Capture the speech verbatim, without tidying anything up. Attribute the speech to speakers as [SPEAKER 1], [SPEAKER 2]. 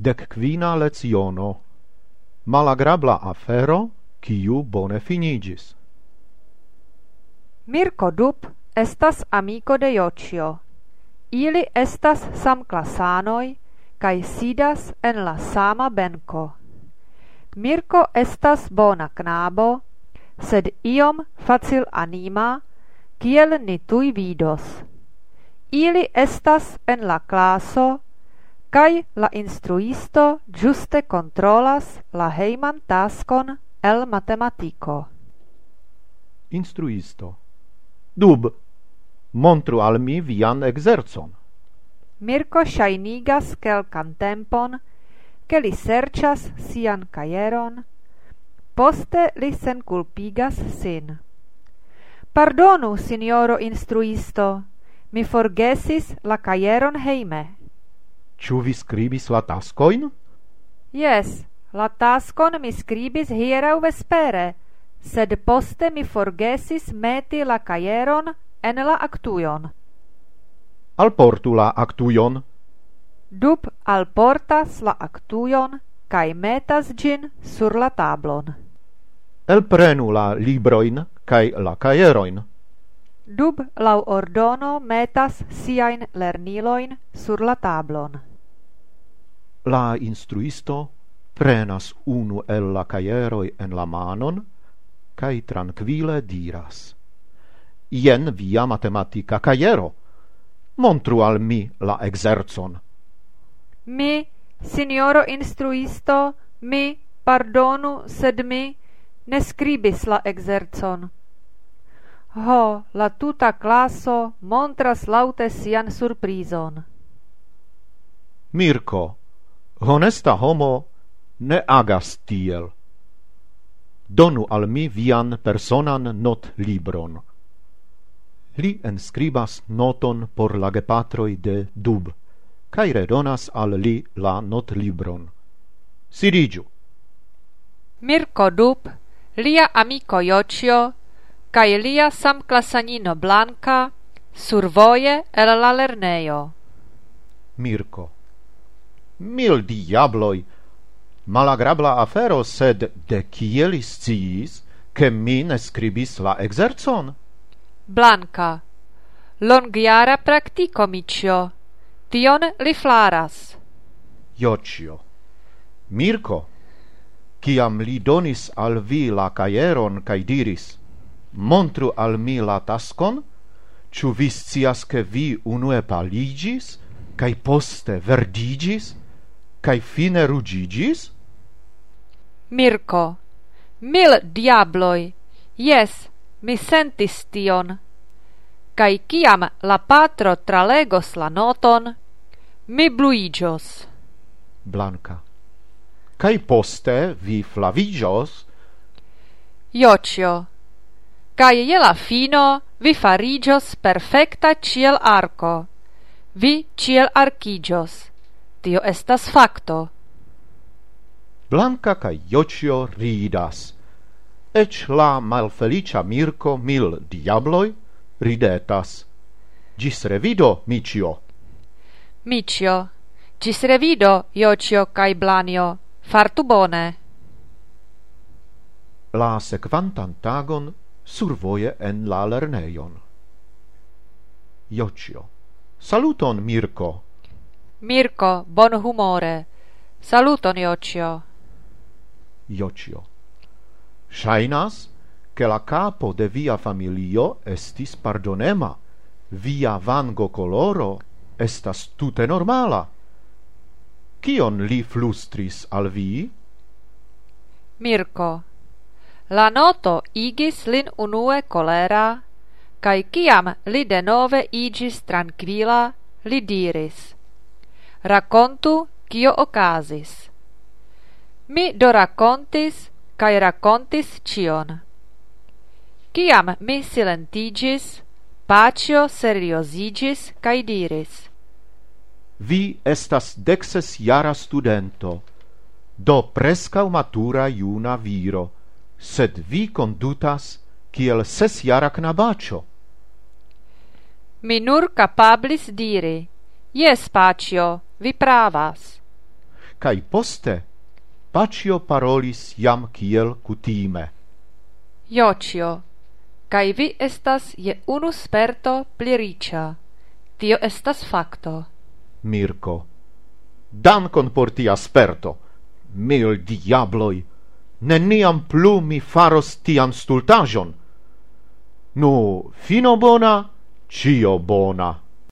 [SPEAKER 1] Decquina leciono. Malagrabla afero, quiu bone finigis.
[SPEAKER 2] Mirko Dub estas amico de Jocio. Ili estas samklasanoj kaj sidas en la sama benko. Mirko estas bona knabo, sed iom facilanima, kiel ni tuj vidos. Ili estas en la klaso, kaj la instruisto ĝuste kontrolas la hejman taskon el matematiko.
[SPEAKER 1] Instruisto. Dub, montru al mi vian exercon.
[SPEAKER 2] Mirko ŝajnigas kelkan tempon, ke li serĉas sian kajeron, poste li senkulpigas sin. Pardonu, sinjoro instruisto, mi forgesis la kajeron hejme.
[SPEAKER 1] Ĉu vi skribis la taskojn?
[SPEAKER 2] Jes, la taskon mi skribis hieraŭ vespere, sed poste mi forgesis meti la kajeron en la aktujon.
[SPEAKER 1] Alportu la aktujon.
[SPEAKER 2] Dub alportas la aktujon kaj metas ĝin sur la tablon.
[SPEAKER 1] Elprenu la librojn kaj la kajerojn.
[SPEAKER 2] Dub laŭ ordono metas siajn lernilojn sur la tablon.
[SPEAKER 1] La instruisto prenas unu el la kajeroj en la manon kaj trankvile diras: Jen via matematika kajero. Montru al mi la exercon.
[SPEAKER 2] Mi, sinjoro instruisto, mi, pardonu, sed mi ne skribis la exercon. Ho, la tuta klaso montras laŭte sian surprizon.
[SPEAKER 1] Mirko, honesta homo ne agas tiel. Donu al mi vian personan notlibron. Li enskribas noton por la gepatroj de Dub, kaj redonas al li la notlibron. Sidiĝu.
[SPEAKER 2] Mirko Dub, lia amiko Jocio, kaj lia samklasanino Blanka survoje el la lernejo.
[SPEAKER 1] Mirko. Mil diabloj! Malagrabla afero, sed de kie li sciis, ke mi ne skribis la exercon?
[SPEAKER 2] Blanka. Longjara praktiko, miĉjo. Tion li flaras.
[SPEAKER 1] Jocio. Mirko, kiam li donis al vi la kajeron kaj diris: Montru al mi la taskon, ĉu vi scias ke vi unue paliĝis, kaj poste verdiĝis, kaj fine ruĝiĝis?
[SPEAKER 2] Mirko. Mil diabloj! Jes, mi sentis tion. Kaj kiam la patro tralegos la noton, mi bluiĝos.
[SPEAKER 1] Blanka. Kaj poste vi flaviĝos?
[SPEAKER 2] Jocio. Kaj je la fino vi fariĝos perfekta ĉielarko. Vi ĉielarkiĝos. Tio estas fakto.
[SPEAKER 1] Blanka kaj Jocio ridas. Ec la malfelicia Mirko mil diabloj ridetas. Gis revido, micio.
[SPEAKER 2] Micio. Gis revido, Jocio kaj Blanio. Fartu bone.
[SPEAKER 1] La sekvantan tagon survoje en la lernejon. Jocio. Saluton, Mirko.
[SPEAKER 2] Mirko, bon humore. Saluton, Jocio.
[SPEAKER 1] Jocio. Ŝajnas, ke la kapo de via familio estis pardonema. Via vango koloro estas tute normala. Kion li flustris al vi?
[SPEAKER 2] Mirko. La noto igis lin unue kolera, kaj kiam li denove iĝis trankvila, li diris: Rakontu, kio okazis. Mi do rakontis, kaj rakontis ĉion. Kiam mi silentiĝis, Paĉjo serioziĝis kaj diris:
[SPEAKER 1] Vi estas dekses-jara studento, do preskaŭ matura juna viro, sed vi kondutas kiel ses-jara knabaĉo.
[SPEAKER 2] Mi nur kapablis diri: Jes, Paĉjo, vi pravas.
[SPEAKER 1] Cae poste Pacio parolis jam kiel kutime.
[SPEAKER 2] Iocio, cae vi estas je unu sperto pli riĉa. Tio estas fakto.
[SPEAKER 1] Mirko, dankon por tia sperto. Mil diabloi, neniam plu mi faros tian stultajon. Nu, fino bona, cio bona.